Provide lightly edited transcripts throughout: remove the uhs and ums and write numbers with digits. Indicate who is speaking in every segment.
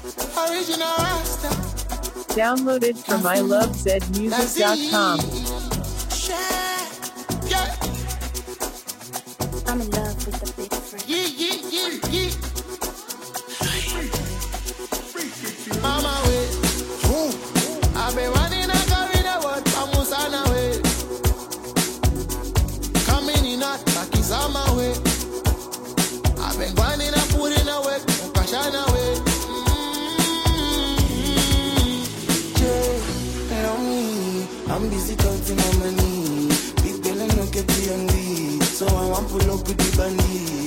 Speaker 1: Original Rasta.
Speaker 2: Downloaded from ilovezmusic.com.
Speaker 1: Yeah.
Speaker 3: I'm in love with the big friend.
Speaker 1: Yeah. Mama way. I've been running and carrying the word from Musana way. Coming in hot, back is on my way. I've been running and putting away, crashing away.
Speaker 4: Hello me, I'm busy counting my money. Big bill and no get TMD. So I want pull up with the bandit.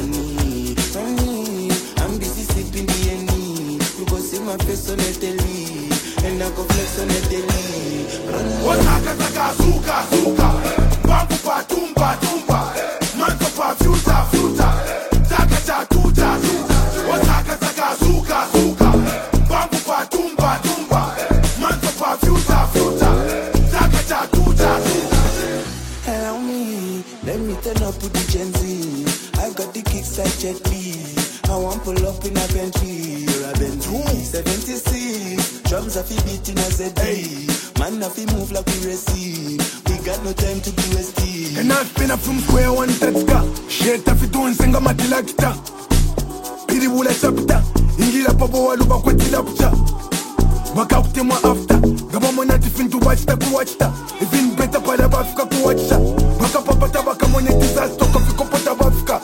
Speaker 4: I'm busy sipping D&E. You go see my face on the telly. And I go flex on the telly.
Speaker 5: Otaka taka suka suka. Bambu pa tumba tumba. Manto pa futa futa. Taka cha tuta tuta. Otaka taka suka suka. Bambu pa tumba tumba. Manto pa futa futa. Taka cha tuta tuta.
Speaker 4: Allow me, let me turn up with the Gen Z. I got the kicks like Jet Li. I want pull up in a Bentley or a Bentley 76. Drums are fi beating a ZD. Man have fi move like we receive. We got no time to be wasted.
Speaker 5: And I've been up from square one tetska. Shit if you don't sing a matila kita. Piri wula chapita. Ingira pabo waluba kwetila pucha. Waka kutemwa after. Gaba mwana tifintu watchta kuwatchta. Even better pada bafika kuwatcha. Waka papata waka mwane disaster. Kofi kopota bafika.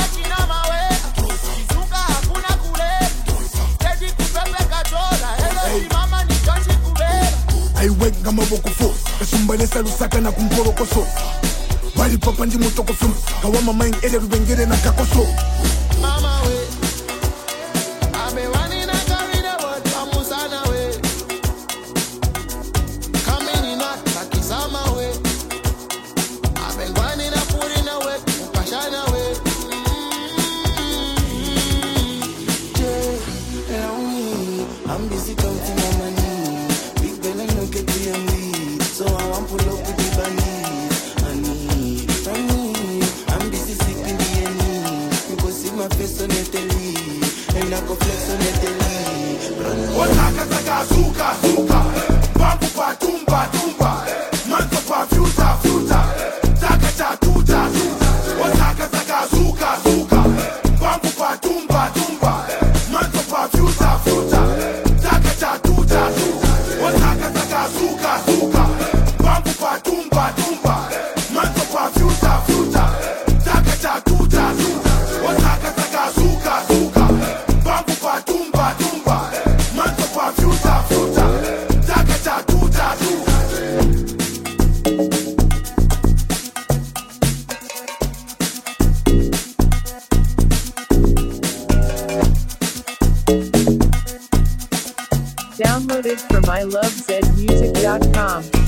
Speaker 5: I wake gama boko fo. Kasumbale salusaka na kumporo koso. Bali papa ndi mutoko fum. Kawama main ele rubengere na kakoso.
Speaker 1: Mama way. I've been running and carrying the word from Musana way. Coming in hot, back is on my way. I've been running and putting away, crashing away.
Speaker 4: Hello me, I'm busy counting my money. Big bill and no get TMD. So I want pull up with the bandit. I'm busy sipping D&E. You go see my face on the telly. And I go flex on the telly.
Speaker 5: Otaka taka suka suka. Bambu pa tumba tumba. Manto pa futa futa. Taka cha tuta tuta. Otaka taka suka suka. Bambu pa tumba tumba. Manto pa futa futa. Taka cha tuta tuta. Otaka taka suka suka. Bambu pa tumba tumba. Manto pa futa futa. Taka cha tuta tuta. Otaka taka suka suka. Bambu pa tumba tumba. Manto pa futa futa. Taka cha tuta tuta.
Speaker 2: Downloaded from ilovezmusic.com.